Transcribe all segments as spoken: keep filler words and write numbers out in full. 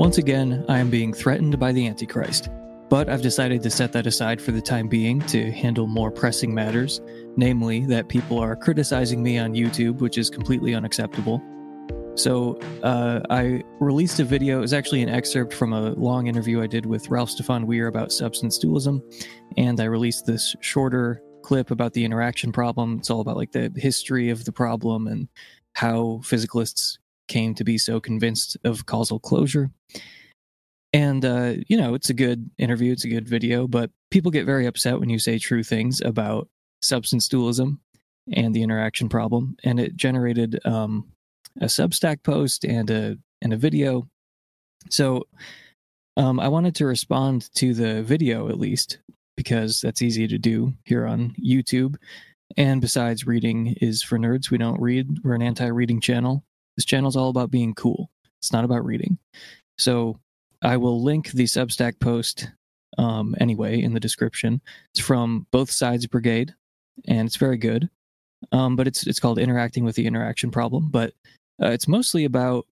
Once again, I am being threatened by the Antichrist, but I've decided to set that aside for the time being to handle more pressing matters, namely that people are criticizing me on YouTube, which is completely unacceptable. So uh, I released a video. It was actually an excerpt from a long interview I did with Ralph Stefan Weir about substance dualism, and I released this shorter clip about the interaction problem. It's all about like the history of the problem and how physicalists came to be so convinced of causal closure. And, uh, you know, it's a good interview, it's a good video, but people get very upset when you say true things about substance dualism and the interaction problem. And it generated um, a Substack post and a and a video. So um, I wanted to respond to the video at least, because that's easy to do here on YouTube. And besides, reading is for nerds. We don't read. We're an anti-reading channel. This channel is all about being cool. It's not about reading. So I will link the Substack post um, anyway in the description. It's from Both Sides Brigade, and it's very good. Um, but it's it's called Interacting with the Interaction Problem. But uh, it's mostly about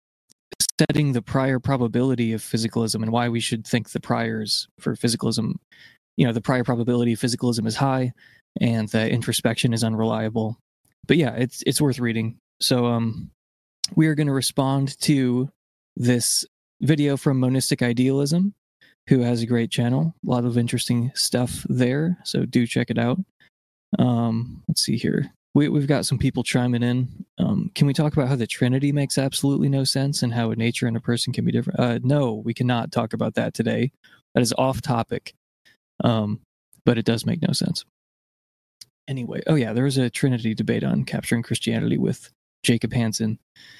setting the prior probability of physicalism and why we should think the priors for physicalism. You know, the prior probability of physicalism is high, and that introspection is unreliable. But yeah, it's it's worth reading. So um, we are going to respond to this video from Monistic Idealism, who has a great channel, a lot of interesting stuff there, so do check it out. Um, let's see here. We, we've got some people chiming in. Um, can we talk about how the Trinity makes absolutely no sense and how a nature and a person can be different? Uh, no, we cannot talk about that today. That is off topic, um, but it does make no sense. Anyway, oh yeah, there was a Trinity debate on Capturing Christianity with Jacob Hansen,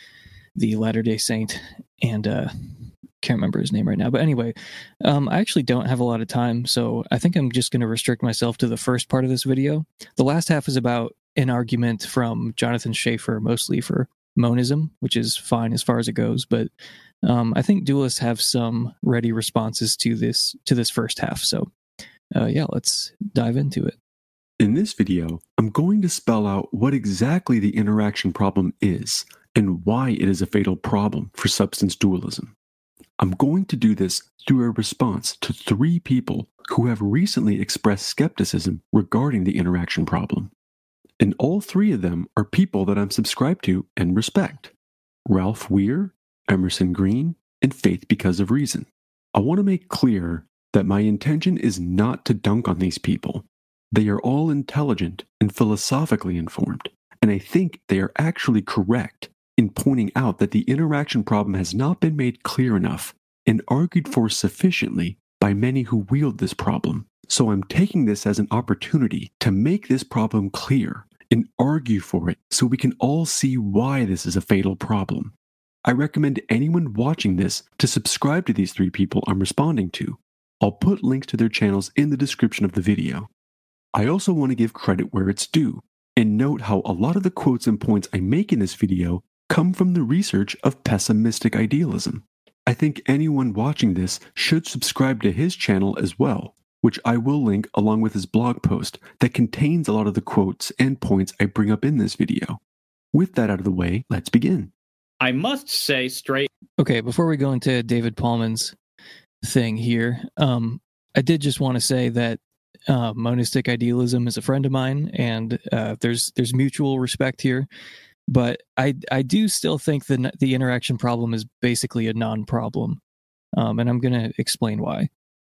the Latter-day Saint, and uh, can't remember his name right now. But anyway, um, I actually don't have a lot of time, so I think I'm just going to restrict myself to the first part of this video. The last half is about an argument from Jonathan Schaeffer, mostly for monism, which is fine as far as it goes. But um, I think dualists have some ready responses to this to this first half. So uh, yeah, let's dive into it. In this video, I'm going to spell out what exactly the interaction problem is and why it is a fatal problem for substance dualism. I'm going to do this through a response to three people who have recently expressed skepticism regarding the interaction problem. And all three of them are people that I'm subscribed to and respect: Ralph Weir, Emerson Green, and Faith Because of Reason. I want to make clear that my intention is not to dunk on these people. They are all intelligent and philosophically informed, and I think they are actually correct in pointing out that the interaction problem has not been made clear enough and argued for sufficiently by many who wield this problem. So I'm taking this as an opportunity to make this problem clear and argue for it so we can all see why this is a fatal problem. I recommend anyone watching this to subscribe to these three people I'm responding to. I'll put links to their channels in the description of the video. I also want to give credit where it's due and note how a lot of the quotes and points I make in this video come from the research of pessimistic idealism. I think anyone watching this should subscribe to his channel as well, which I will link along with his blog post that contains a lot of the quotes and points I bring up in this video. With that out of the way, let's begin. I must say straight... Okay, before we go into David Paulman's thing here, um, I did just want to say that uh, Monistic Idealism is a friend of mine, and uh, there's there's mutual respect here. But I I do still think the the interaction problem is basically a non-problem, um, and I'm going to explain why.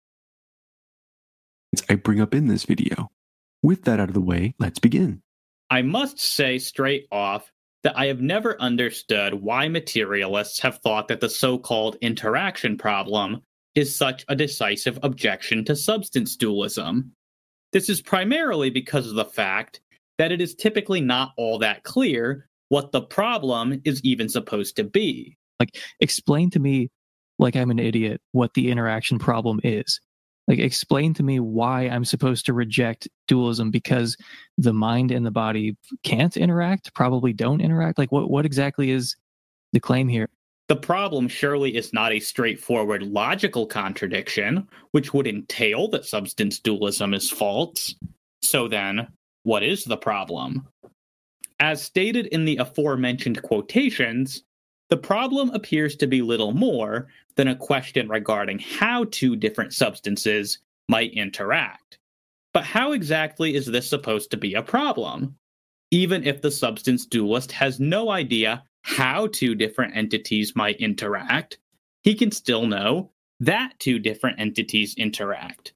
I bring up in this video. With that out of the way, let's begin. I must say straight off that I have never understood why materialists have thought that the so-called interaction problem is such a decisive objection to substance dualism. This is primarily because of the fact that it is typically not all that clear what the problem is even supposed to be. Like, explain to me, like I'm an idiot, what the interaction problem is. Like, explain to me why I'm supposed to reject dualism because the mind and the body can't interact, probably don't interact. Like, what, what exactly is the claim here? The problem surely is not a straightforward logical contradiction, which would entail that substance dualism is false. So then, what is the problem? As stated in the aforementioned quotations, The problem appears to be little more than a question regarding how two different substances might interact. But how exactly is this supposed to be a problem? Even if the substance dualist has no idea how two different entities might interact, he can still know that two different entities interact.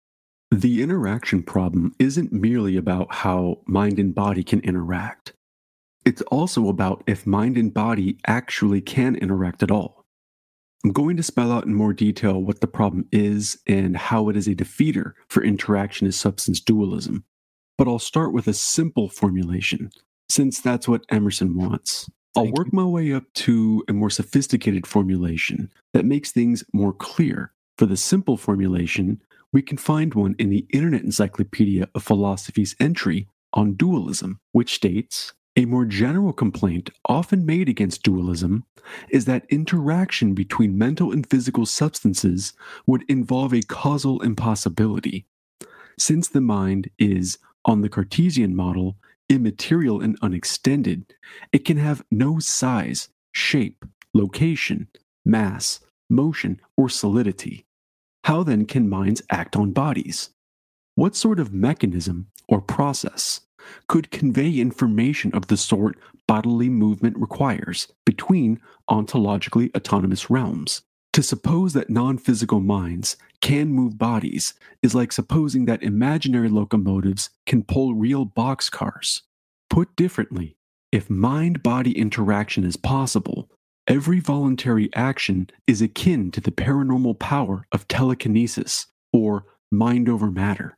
The interaction problem isn't merely about how mind and body can interact. It's also about if mind and body actually can interact at all. I'm going to spell out in more detail what the problem is and how it is a defeater for interaction as substance dualism. But I'll start with a simple formulation, since that's what Emerson wants. I'll Thank work you. my way up to a more sophisticated formulation that makes things more clear. For the simple formulation, we can find one in the Internet Encyclopedia of Philosophy's entry on dualism, which states, a more general complaint often made against dualism is that interaction between mental and physical substances would involve a causal impossibility. Since the mind is, on the Cartesian model, immaterial and unextended, it can have no size, shape, location, mass, motion, or solidity. How then can minds act on bodies? What sort of mechanism or process could convey information of the sort bodily movement requires between ontologically autonomous realms? To suppose that non-physical minds can move bodies is like supposing that imaginary locomotives can pull real boxcars. Put differently, if mind-body interaction is possible, every voluntary action is akin to the paranormal power of telekinesis, or mind over matter.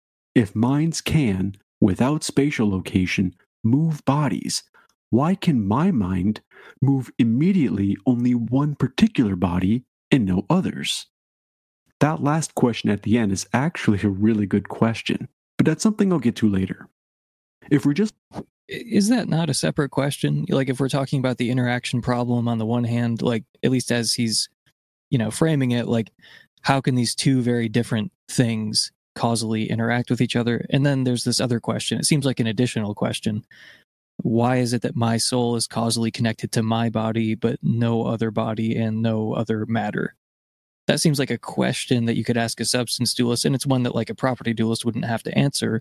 If minds can, without spatial location, move bodies, why can my mind move immediately only one particular body and no others? That last question at the end is actually a really good question, but that's something I'll get to later. If we're just Is that not a separate question? Like, if we're talking about the interaction problem on the one hand, like, at least as he's, you know, framing it, like, how can these two very different things causally interact with each other? And then there's this other question. It seems like an additional question. Why is it that my soul is causally connected to my body, but no other body and no other matter? That seems like a question that you could ask a substance dualist, and it's one that, like, a property dualist wouldn't have to answer.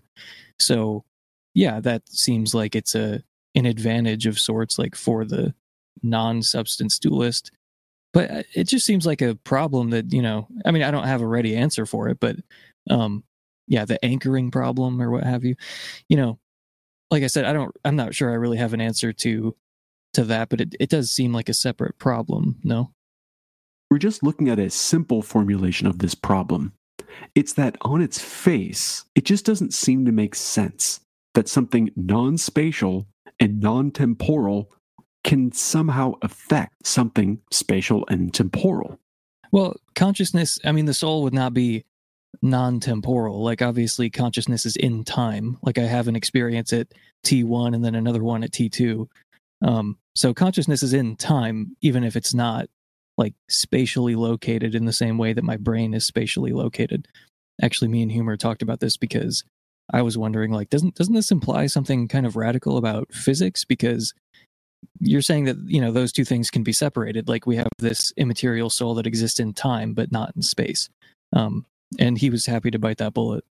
So, yeah, that seems like it's a an advantage of sorts, like, for the non-substance dualist. But it just seems like a problem that, you know, I mean, I don't have a ready answer for it, but um, yeah, the anchoring problem or what have you, you know, like I said, I don't, I'm not sure I really have an answer to to that, but it, it does seem like a separate problem, no? we're just looking at a simple formulation of this problem. It's that on its face, it just doesn't seem to make sense that something non-spatial and non-temporal can somehow affect something spatial and temporal. Well, consciousness, I mean, the soul would not be non-temporal. Like, obviously, consciousness is in time. Like, I have an experience at T one and then another one at T two. Um, so consciousness is in time, even if it's not, like, spatially located in the same way that my brain is spatially located. Actually, me and Humor talked about this because I was wondering, like, doesn't doesn't this imply something kind of radical about physics? Because you're saying that, you know, those two things can be separated. Like, we have this immaterial soul that exists in time, but not in space. Um, and he was happy to bite that bullet.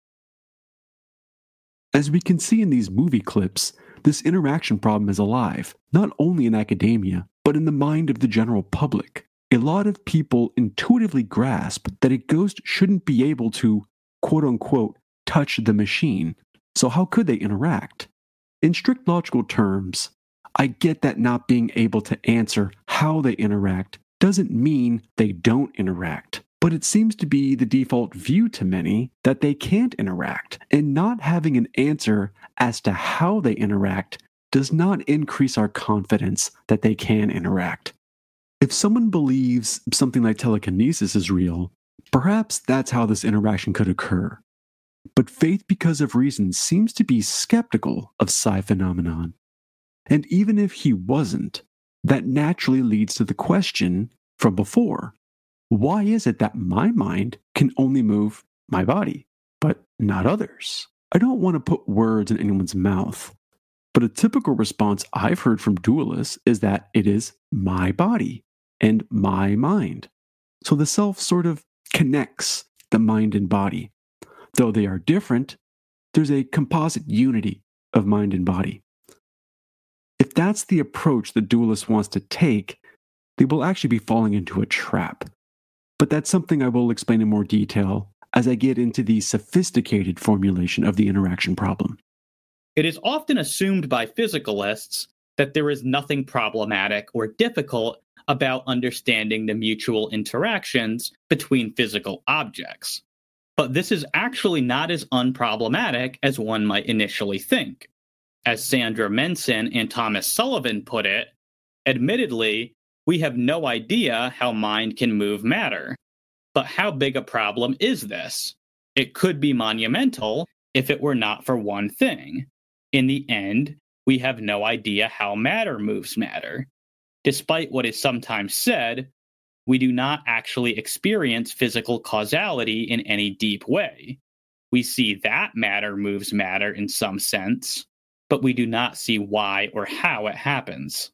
As we can see in these movie clips, this interaction problem is alive, not only in academia, but in the mind of the general public. A lot of people intuitively grasp that a ghost shouldn't be able to, quote-unquote, touch the machine. So how could they interact? In strict logical terms, I get that not being able to answer how they interact doesn't mean they don't interact. But it seems to be the default view to many that they can't interact, and not having an answer as to how they interact does not increase our confidence that they can interact. If someone believes something like telekinesis is real, perhaps that's how this interaction could occur. But faith because of reason seems to be skeptical of psi phenomenon. And even if he wasn't, that naturally leads to the question from before. Why is it that my mind can only move my body, but not others? I don't want to put words in anyone's mouth, But a typical response I've heard from dualists is that it is my body and my mind. So the self sort of connects the mind and body. Though they are different, there's a composite unity of mind and body. If that's the approach the dualist wants to take, they will actually be falling into a trap. But that's something I will explain in more detail as I get into the sophisticated formulation of the interaction problem. It is often assumed by physicalists that there is nothing problematic or difficult about understanding the mutual interactions between physical objects. But this is actually not as unproblematic as one might initially think. As Sandra Menson and Thomas Sullivan put it, admittedly, we have no idea how mind can move matter. But how big a problem is this? It could be monumental if it were not for one thing. In the end, we have no idea how matter moves matter. Despite what is sometimes said, we do not actually experience physical causality in any deep way. We see that matter moves matter in some sense, but we do not see why or how it happens.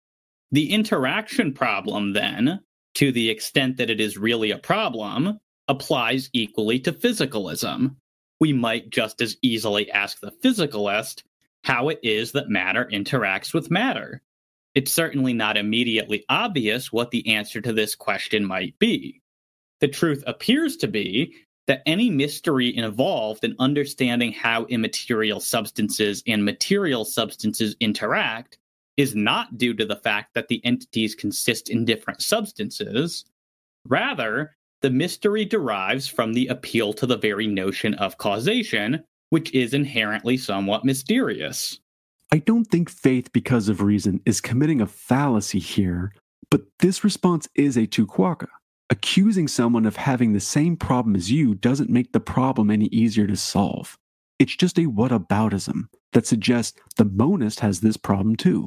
The interaction problem, then, to the extent that it is really a problem, applies equally to physicalism. We might just as easily ask the physicalist how it is that matter interacts with matter. It's certainly not immediately obvious what the answer to this question might be. The truth appears to be that any mystery involved in understanding how immaterial substances and material substances interact is not due to the fact that the entities consist in different substances. Rather, the mystery derives from the appeal to the very notion of causation, which is inherently somewhat mysterious. I don't think faith because of reason is committing a fallacy here, but this response is a tuquaca. Accusing someone of having the same problem as you doesn't make the problem any easier to solve. It's just a whataboutism that suggests the monist has this problem too.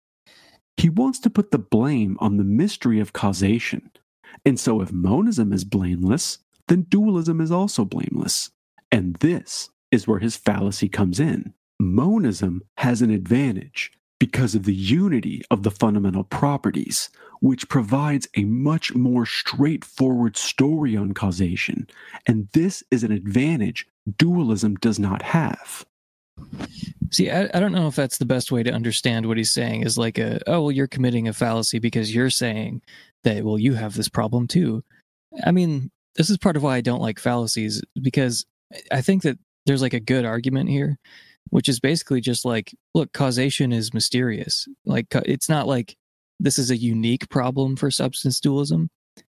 He wants to put the blame on the mystery of causation. And so if monism is blameless, then dualism is also blameless. And this is where his fallacy comes in. Monism has an advantage because of the unity of the fundamental properties, which provides a much more straightforward story on causation. And this is an advantage dualism does not have. See, I, I don't know if that's the best way to understand what he's saying is like a, oh, well, you're committing a fallacy because you're saying that, well, you have this problem too. I mean, this is part of why I don't like fallacies, because I think that there's like a good argument here, which is basically just like, look, causation is mysterious. Like, it's not like this is a unique problem for substance dualism.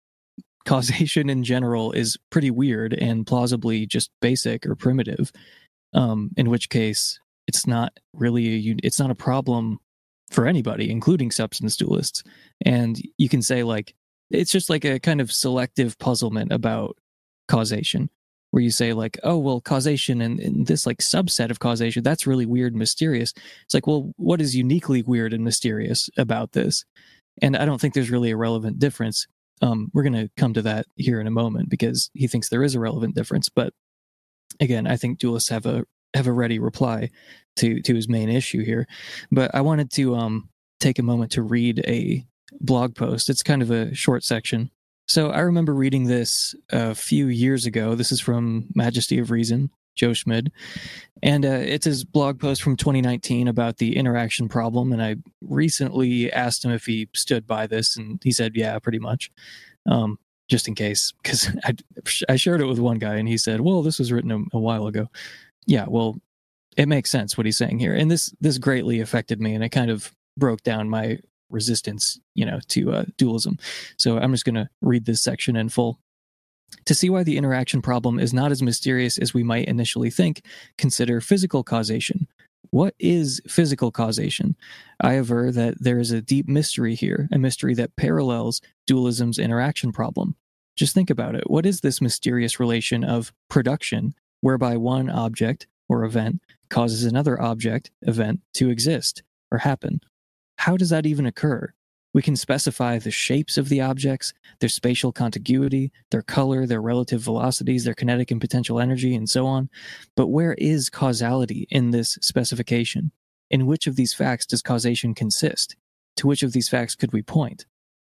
Causation in general is pretty weird and plausibly just basic or primitive. Um, in which case, it's not really a it's not a problem for anybody, including substance dualists. And you can say like it's just like a kind of selective puzzlement about causation, where you say like, oh, well, causation and, and this like subset of causation, that's really weird and mysterious. It's like, well, what is uniquely weird and mysterious about this? And I don't think there's really a relevant difference. Um, we're going to come to that here in a moment because he thinks there is a relevant difference. But again, I think dualists have a have a ready reply to to his main issue here. But I wanted to um, take a moment to read a blog post. It's kind of a short section. So I remember reading this a few years ago. This is from Majesty of Reason, Joe Schmid. And uh, it's his blog post from twenty nineteen about the interaction problem. And I recently asked him if he stood by this, and he said, yeah, pretty much. Um, just in case, because I, I shared it with one guy, and he said, well, this was written a, a while ago. Yeah, well, it makes sense what he's saying here. And this this greatly affected me, and it kind of broke down my resistance, you know, to uh, dualism. So I'm just going to read this section in full. To see why the interaction problem is not as mysterious as we might initially think, consider physical causation. What is physical causation? I aver that there is a deep mystery here, a mystery that parallels dualism's interaction problem. Just think about it. What is this mysterious relation of production, whereby one object or event causes another object, event, to exist or happen? How does that even occur? We can specify the shapes of the objects, their spatial contiguity, their color, their relative velocities, their kinetic and potential energy, and so on. But where is causality in this specification? in which of these facts does causation consist? To which of these facts could we point?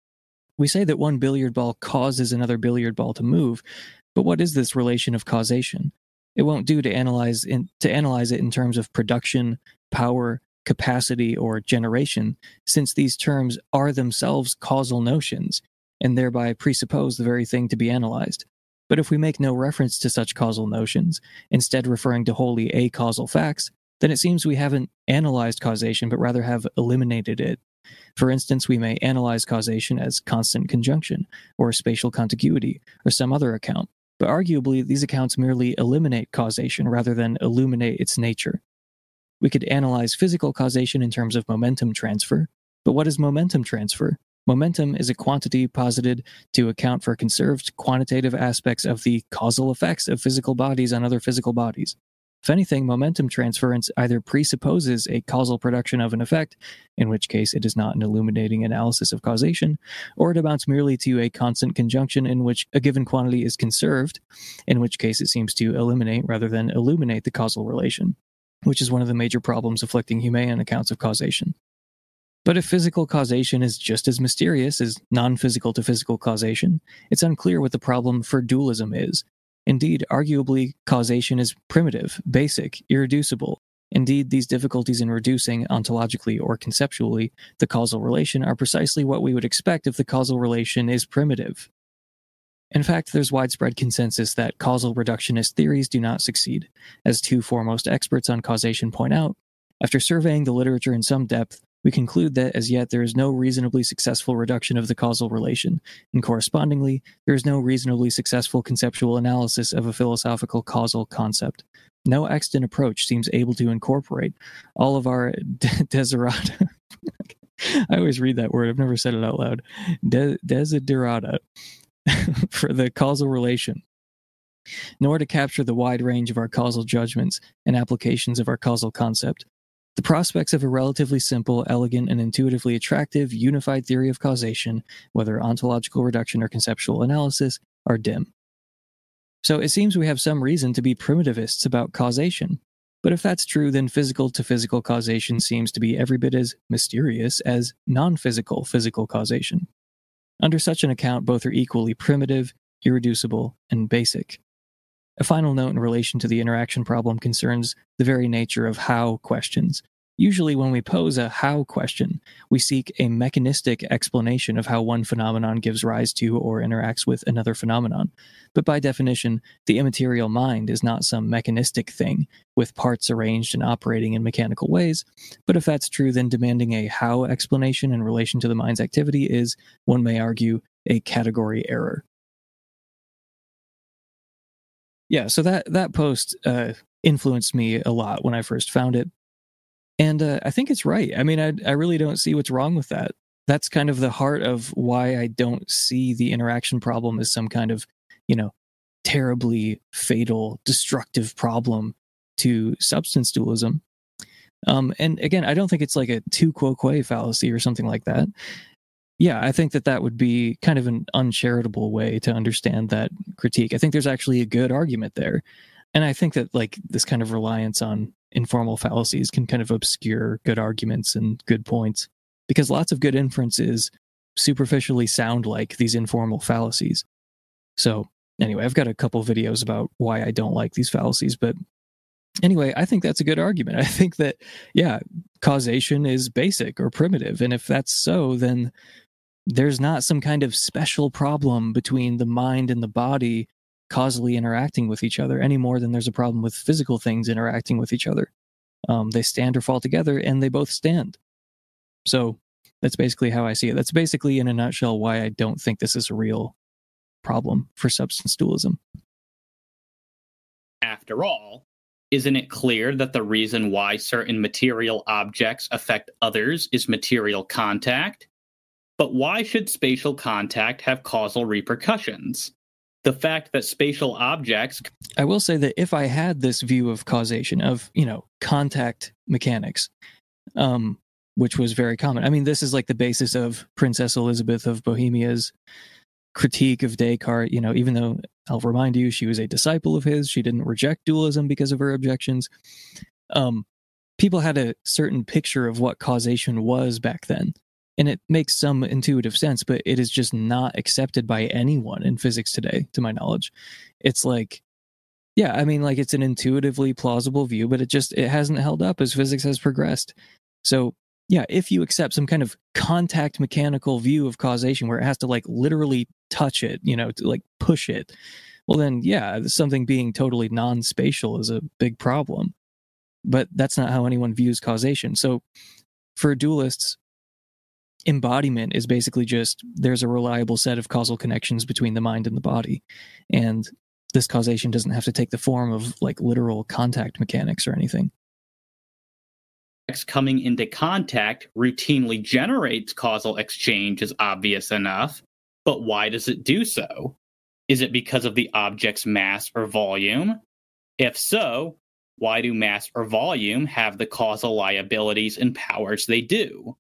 We say that one billiard ball causes another billiard ball to move, but what is this relation of causation? It won't do to analyze in, to analyze it in terms of production, power, capacity, or generation, since these terms are themselves causal notions, and thereby presuppose the very thing to be analyzed. But if we make no reference to such causal notions, instead referring to wholly acausal facts, then it seems we haven't analyzed causation, but rather have eliminated it. For instance, we may analyze causation as constant conjunction, or spatial contiguity, or some other account, but arguably these accounts merely eliminate causation rather than illuminate its nature. We could analyze physical causation in terms of momentum transfer, but what is momentum transfer? Momentum is a quantity posited to account for conserved quantitative aspects of the causal effects of physical bodies on other physical bodies. If anything, momentum transference either presupposes a causal production of an effect, in which case it is not an illuminating analysis of causation, or it amounts merely to a constant conjunction in which a given quantity is conserved, in which case it seems to eliminate rather than illuminate the causal relation, which is one of the major problems afflicting Humean accounts of causation. But if physical causation is just as mysterious as non-physical to physical causation, it's unclear what the problem for dualism is. Indeed, arguably, causation is primitive, basic, irreducible. Indeed, these difficulties in reducing, ontologically or conceptually, the causal relation are precisely what we would expect if the causal relation is primitive. In fact, there's widespread consensus that causal reductionist theories do not succeed. As two foremost experts on causation point out, after surveying the literature in some depth, we conclude that as yet there is no reasonably successful reduction of the causal relation, and correspondingly, there is no reasonably successful conceptual analysis of a philosophical causal concept. No extant approach seems able to incorporate all of our de- desiderata. I always read that word, I've never said it out loud. De- desiderata for the causal relation, nor to capture the wide range of our causal judgments and applications of our causal concept. The prospects of a relatively simple, elegant, and intuitively attractive unified theory of causation, whether ontological reduction or conceptual analysis, are dim. So it seems we have some reason to be primitivists about causation. But if that's true, then physical to physical causation seems to be every bit as mysterious as non-physical physical causation. Under such an account, both are equally primitive, irreducible, and basic. A final note in relation to the interaction problem concerns the very nature of how questions. Usually when we pose a how question, we seek a mechanistic explanation of how one phenomenon gives rise to or interacts with another phenomenon. But by definition, the immaterial mind is not some mechanistic thing with parts arranged and operating in mechanical ways. But if that's true, then demanding a how explanation in relation to the mind's activity is, one may argue, a category error. Yeah, so that, that post uh, influenced me a lot when I first found it. And uh, I think it's right. I mean, I, I really don't see what's wrong with that. That's kind of the heart of why I don't see the interaction problem as some kind of, you know, terribly fatal, destructive problem to substance dualism. Um, and again, I don't think it's like a tu quoque fallacy or something like that. Yeah, I think that that would be kind of an uncharitable way to understand that critique. I think there's actually a good argument there. And I think that like this kind of reliance on informal fallacies can kind of obscure good arguments and good points, because lots of good inferences superficially sound like these informal fallacies. So anyway, I've got a couple videos about why I don't like these fallacies, but anyway, I think that's a good argument. I think that, yeah, causation is basic or primitive. And if that's so, then there's not some kind of special problem between the mind and the body causally interacting with each other any more than there's a problem with physical things interacting with each other. Um, they stand or fall together, and they both stand. So that's basically how I see it. That's basically, in a nutshell, why I don't think this is a real problem for substance dualism. After all, isn't it clear that the reason why certain material objects affect others is material contact? But why should spatial contact have causal repercussions? The fact that spatial objects... I will say that if I had this view of causation, of, you know, contact mechanics, um, which was very common. I mean, this is like the basis of Princess Elizabeth of Bohemia's critique of Descartes. You know, even though, I'll remind you, she was a disciple of his, she didn't reject dualism because of her objections. Um, people had a certain picture of what causation was back then. And it makes some intuitive sense, but it is just not accepted by anyone in physics today, to my knowledge. It's like, yeah, I mean, like it's an intuitively plausible view, but it just, it hasn't held up as physics has progressed. So yeah, if you accept some kind of contact mechanical view of causation where it has to like literally touch it, you know, to like push it, well then, yeah, something being totally non-spatial is a big problem. But that's not how anyone views causation. So for dualists, embodiment is basically just there's a reliable set of causal connections between the mind and the body. And this causation doesn't have to take the form of like literal contact mechanics or anything. Coming into contact routinely generates causal exchange is obvious enough, but why does it do so? Is it because of the object's mass or volume? If so, why do mass or volume have the causal liabilities and powers they do?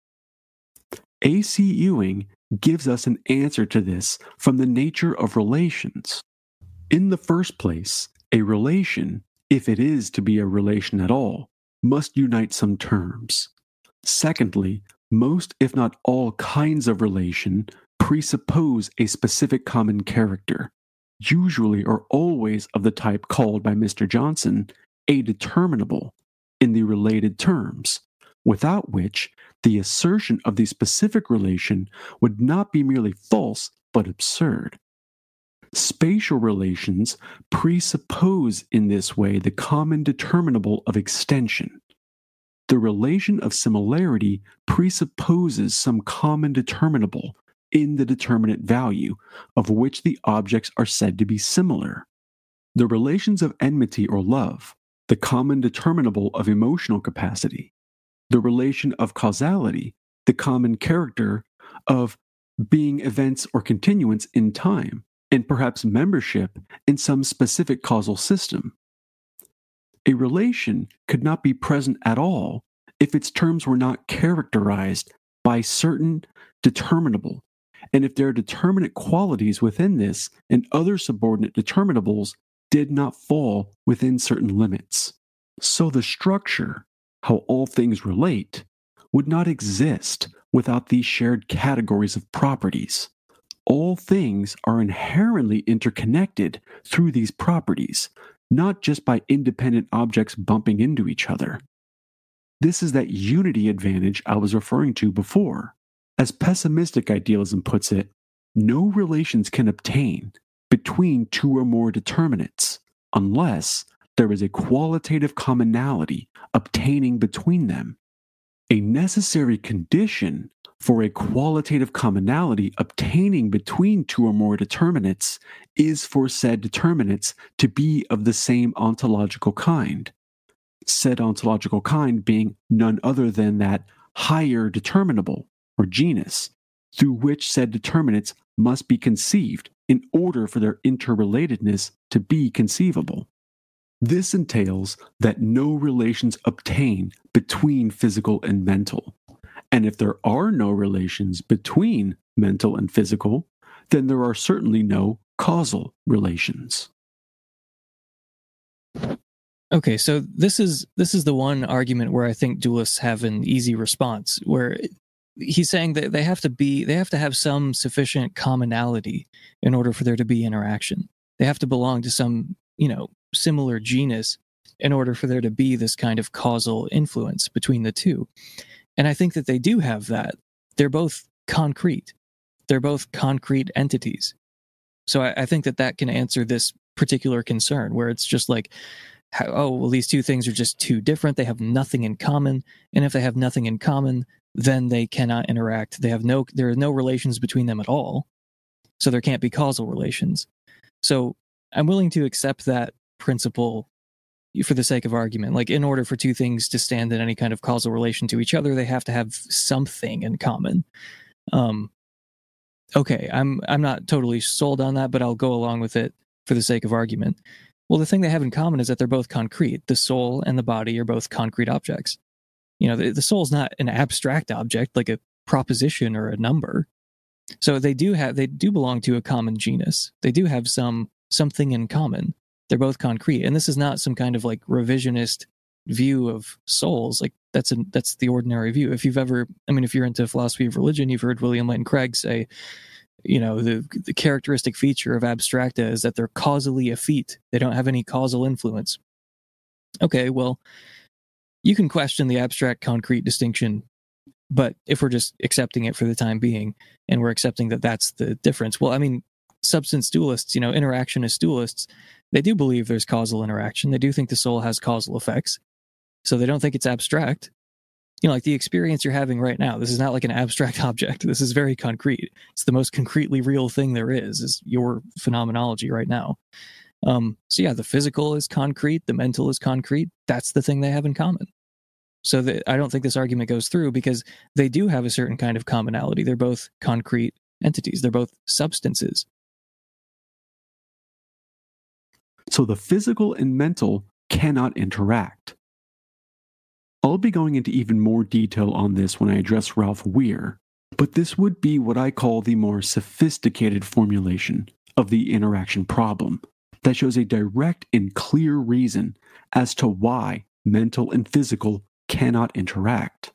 A C Ewing gives us an answer to this from the nature of relations. In the first place, a relation, if it is to be a relation at all, must unite some terms. Secondly, most if not all kinds of relation presuppose a specific common character, usually or always of the type called by Mister Johnson a determinable in the related terms, without which the assertion of the specific relation would not be merely false but absurd. Spatial relations presuppose in this way the common determinable of extension. The relation of similarity presupposes some common determinable in the determinate value of which the objects are said to be similar. The relations of enmity or love, the common determinable of emotional capacity. The relation of causality, the common character of being events or continuance in time, and perhaps membership in some specific causal system. A relation could not be present at all if its terms were not characterized by certain determinable, and if their determinate qualities within this and other subordinate determinables did not fall within certain limits. So the structure, how all things relate, would not exist without these shared categories of properties. All things are inherently interconnected through these properties, not just by independent objects bumping into each other. This is that unity advantage I was referring to before. As pessimistic idealism puts it, no relations can obtain between two or more determinates unless there is a qualitative commonality obtaining between them. A necessary condition for a qualitative commonality obtaining between two or more determinates is for said determinates to be of the same ontological kind. Said ontological kind being none other than that higher determinable, or genus, through which said determinates must be conceived in order for their interrelatedness to be conceivable. This entails that no relations obtain between physical and mental. And if there are no relations between mental and physical, then there are certainly no causal relations. Okay, so this is this is the one argument where I think dualists have an easy response, where he's saying that they have to be they have to have some sufficient commonality in order for there to be interaction. They have to belong to some, you know, similar genus in order for there to be this kind of causal influence between the two. And I think that they do have that. They're both concrete. They're both concrete entities. So I, I think that that can answer this particular concern, where it's just like, how, oh, well, these two things are just too different. They have nothing in common. And if they have nothing in common, then they cannot interact. They have no, there are no relations between them at all. So there can't be causal relations. So I'm willing to accept that principle for the sake of argument. Like, in order for two things to stand in any kind of causal relation to each other, they have to have something in common. Um, okay, I'm I'm not totally sold on that, but I'll go along with it for the sake of argument. Well, the thing they have in common is that they're both concrete. The soul and the body are both concrete objects. You know, the, the soul's not an abstract object like a proposition or a number. So they do have they do belong to a common genus. They do have some something in common. They're both concrete. And this is not some kind of like revisionist view of souls, like that's a, that's the ordinary view. If you've ever, I mean, if you're into philosophy of religion, you've heard William Lane Craig say, you know, the the characteristic feature of abstracta is that they're causally effete. They don't have any causal influence. Okay, well, you can question the abstract concrete distinction, but if we're just accepting it for the time being, and we're accepting that that's the difference, well, I mean, substance dualists, you know, interactionist dualists, they do believe there's causal interaction. They do think the soul has causal effects. So they don't think it's abstract. You know, like the experience you're having right now, this is not like an abstract object. This is very concrete. It's the most concretely real thing there is, is your phenomenology right now. Um, so yeah, the physical is concrete, the mental is concrete. That's the thing they have in common. So the, I don't think this argument goes through because they do have a certain kind of commonality. They're both concrete entities. They're both substances. So the physical and mental cannot interact. I'll be going into even more detail on this when I address Ralph Weir, but this would be what I call the more sophisticated formulation of the interaction problem that shows a direct and clear reason as to why mental and physical cannot interact.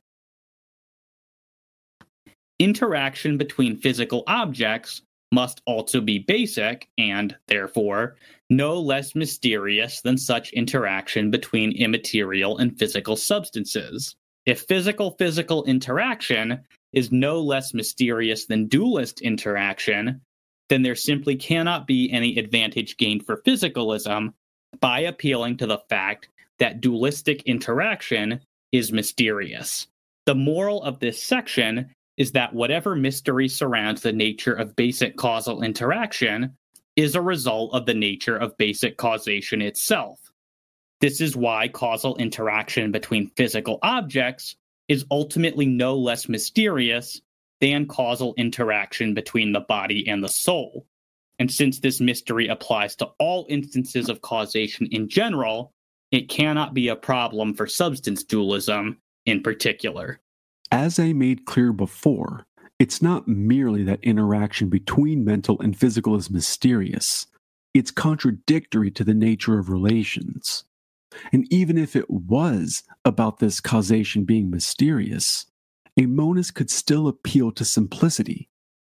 Interaction between physical objects must also be basic and, therefore, no less mysterious than such interaction between immaterial and physical substances. If physical-physical interaction is no less mysterious than dualist interaction, then there simply cannot be any advantage gained for physicalism by appealing to the fact that dualistic interaction is mysterious. The moral of this section is that whatever mystery surrounds the nature of basic causal interaction is a result of the nature of basic causation itself. This is why causal interaction between physical objects is ultimately no less mysterious than causal interaction between the body and the soul. And since this mystery applies to all instances of causation in general, it cannot be a problem for substance dualism in particular. As I made clear before, it's not merely that interaction between mental and physical is mysterious. It's contradictory to the nature of relations. And even if it was about this causation being mysterious, a monist could still appeal to simplicity.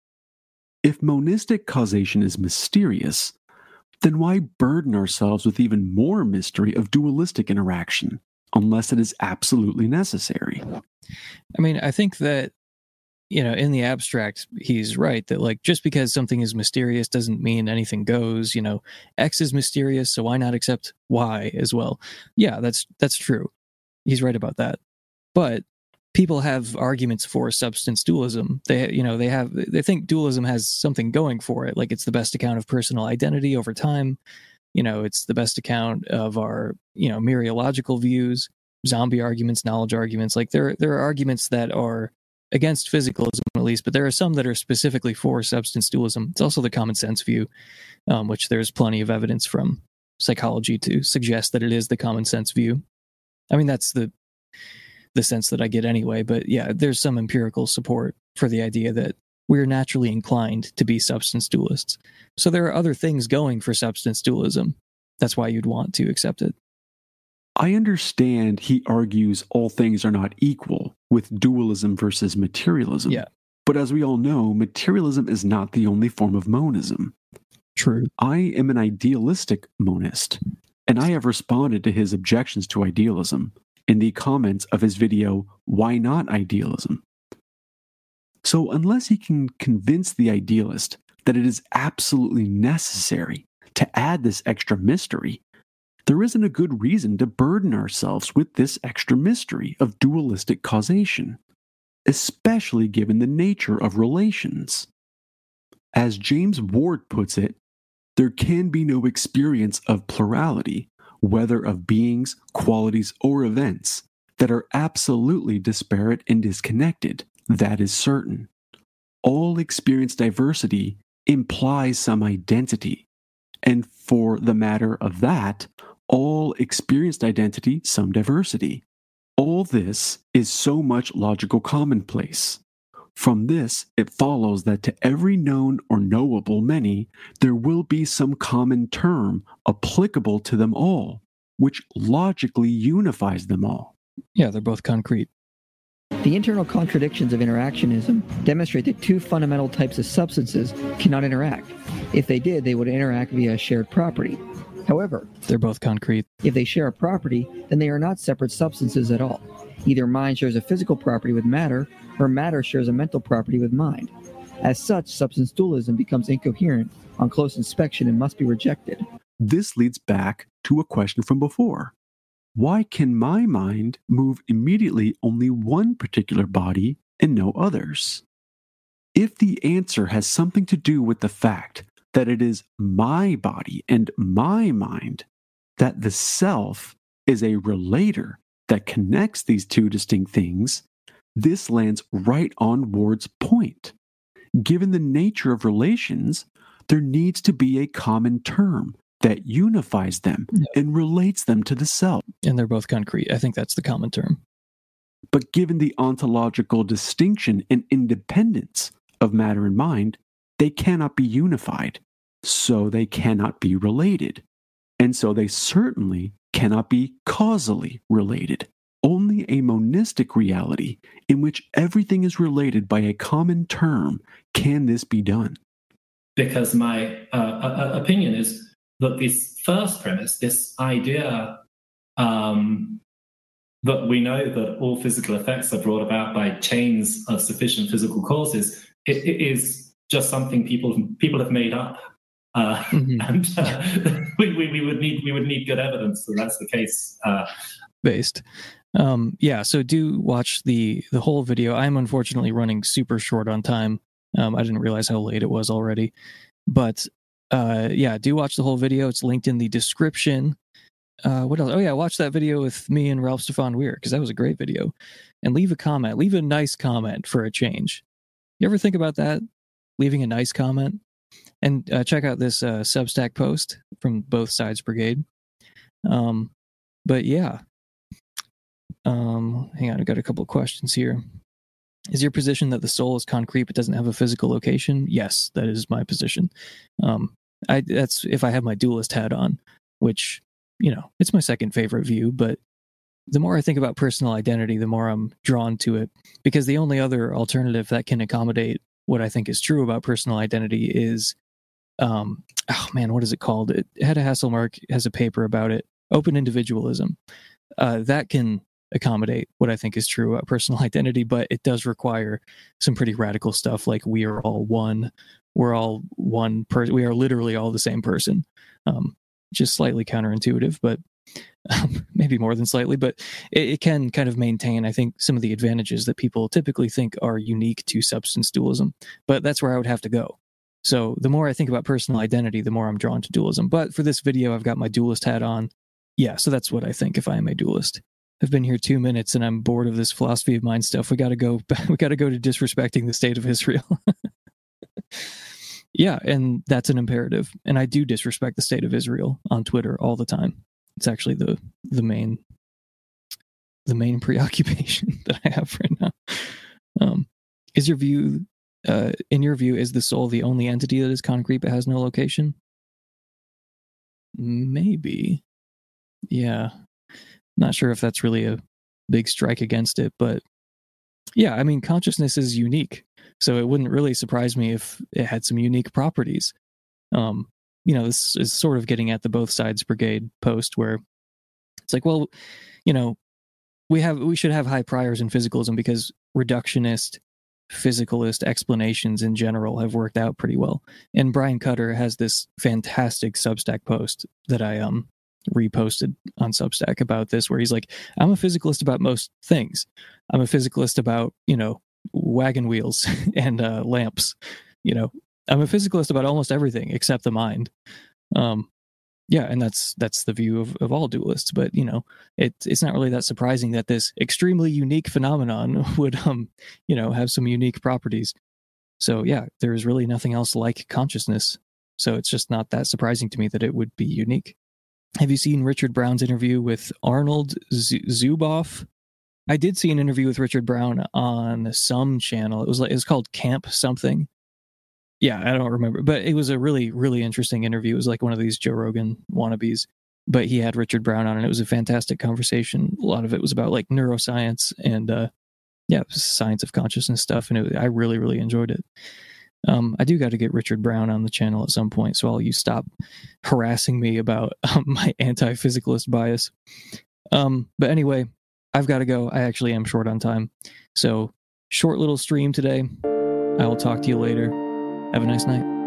If monistic causation is mysterious, then why burden ourselves with even more mystery of dualistic interaction, unless it is absolutely necessary? I mean, I think that, you know, in the abstract, he's right that, like, just because something is mysterious doesn't mean anything goes. You know, X is mysterious, so why not accept Y as well? Yeah, that's that's true. He's right about that. But people have arguments for substance dualism. They, you know, they have they think dualism has something going for it, like it's the best account of personal identity over time. You know, it's the best account of our, you know, mereological views, zombie arguments, knowledge arguments. Like there, there are arguments that are against physicalism, at least, but there are some that are specifically for substance dualism. It's also the common sense view, um, which there's plenty of evidence from psychology to suggest that it is the common sense view. I mean, that's the the sense that I get anyway. But yeah, there's some empirical support for the idea that we're naturally inclined to be substance dualists. So there are other things going for substance dualism. That's why you'd want to accept it. I understand he argues all things are not equal with dualism versus materialism. Yeah. But as we all know, materialism is not the only form of monism. True. I am an idealistic monist, and I have responded to his objections to idealism in the comments of his video, Why Not Idealism? So unless he can convince the idealist that it is absolutely necessary to add this extra mystery, there isn't a good reason to burden ourselves with this extra mystery of dualistic causation, especially given the nature of relations. As James Ward puts it, there can be no experience of plurality, whether of beings, qualities, or events, that are absolutely disparate and disconnected. That is certain. All experience diversity implies some identity, and for the matter of that, all experienced identity some diversity. All this is so much logical commonplace. From this, it follows that to every known or knowable many, there will be some common term applicable to them all. which logically unifies them all. Yeah, they're both concrete. The internal contradictions of interactionism demonstrate that two fundamental types of substances cannot interact. If they did, they would interact via a shared property. However, they're both concrete. If they share a property, then they are not separate substances at all. Either mind shares a physical property with matter, or matter shares a mental property with mind. As such, substance dualism becomes incoherent on close inspection and must be rejected. This leads back to a question from before. Why can my mind move immediately only one particular body and no others? If the answer has something to do with the fact that it is my body and my mind, that the self is a relator that connects these two distinct things, this lands right on Ward's point. Given the nature of relations, there needs to be a common term that unifies them yeah. and relates them to the self. And they're both concrete. I think that's the common term. But given the ontological distinction and independence of matter and mind, they cannot be unified, so they cannot be related. And so they certainly cannot be causally related. Only a monistic reality in which everything is related by a common term can this be done. Because my uh, uh, opinion is that this first premise, this idea um, that we know that all physical effects are brought about by chains of sufficient physical causes, it, it is just something people people have made up, uh, mm-hmm. and uh, we, we we would need we would need good evidence that that's the case. Uh, Based, um, yeah. So do watch the the whole video. I'm unfortunately running super short on time. Um, I didn't realize how late it was already, but. Uh, yeah, do watch the whole video. It's linked in the description. Uh, what else? Oh, yeah, watch that video with me and Ralph Stefan Weir, because that was a great video. And leave a comment. Leave a nice comment for a change. You ever think about that? Leaving a nice comment? And uh, check out this uh, Substack post from Both Sides Brigade. Um, but yeah. Um, hang on, I got a couple of questions here. Is your position that the soul is concrete but doesn't have a physical location? Yes, that is my position. Um, I that's if I have my dualist hat on, which, you know, it's my second favorite view, but the more I think about personal identity, the more I'm drawn to it, because the only other alternative that can accommodate what I think is true about personal identity is, um, oh man, what is it called? It, Hedda Hasselmark has a paper about it, open individualism. Uh, that can accommodate what I think is true about personal identity, but it does require some pretty radical stuff like we are all one. We're all one person. We are literally all the same person, um, just slightly counterintuitive, but um, maybe more than slightly. But it, it can kind of maintain, I think, some of the advantages that people typically think are unique to substance dualism. But that's where I would have to go. So the more I think about personal identity, the more I'm drawn to dualism. But for this video, I've got my dualist hat on. Yeah, so that's what I think if I am a dualist. I've been here two minutes and I'm bored of this philosophy of mind stuff. We got to go. We got to go to disrespecting the state of Israel. Yeah, and that's an imperative. And I do disrespect the state of Israel on Twitter all the time. It's actually the the main the main preoccupation that I have right now. Um, is your view, uh, in your view, is the soul the only entity that is concrete but has no location? Maybe. Yeah. Not sure if that's really a big strike against it, but yeah, I mean, consciousness is unique. So it wouldn't really surprise me if it had some unique properties. Um, you know, this is sort of getting at the Both Sides Brigade post where it's like, well, you know, we have we should have high priors in physicalism because reductionist, physicalist explanations in general have worked out pretty well. And Brian Cutter has this fantastic Substack post that I um reposted on Substack about this, where he's like, I'm a physicalist about most things. I'm a physicalist about, you know, wagon wheels and uh, lamps. You know, I'm a physicalist about almost everything except the mind. Um, yeah, and that's that's the view of, of all dualists. But you know, it it's not really that surprising that this extremely unique phenomenon would, um, you know, have some unique properties. So yeah, there's really nothing else like consciousness. So it's just not that surprising to me that it would be unique. Have you seen Richard Brown's interview with Arnold Z- Zuboff? I did see an interview with Richard Brown on some channel. It was like it was called Camp something. Yeah, I don't remember, but it was a really, really interesting interview. It was like one of these Joe Rogan wannabes. but he had Richard Brown on, and it was a fantastic conversation. A lot of it was about like neuroscience and uh, yeah, science of consciousness stuff, and it, I really, really enjoyed it. Um, I do got to get Richard Brown on the channel at some point, so all you stop harassing me about um, my anti-physicalist bias. Um, but anyway, I've got to go. I actually am short on time. So, short little stream today. I will talk to you later. Have a nice night.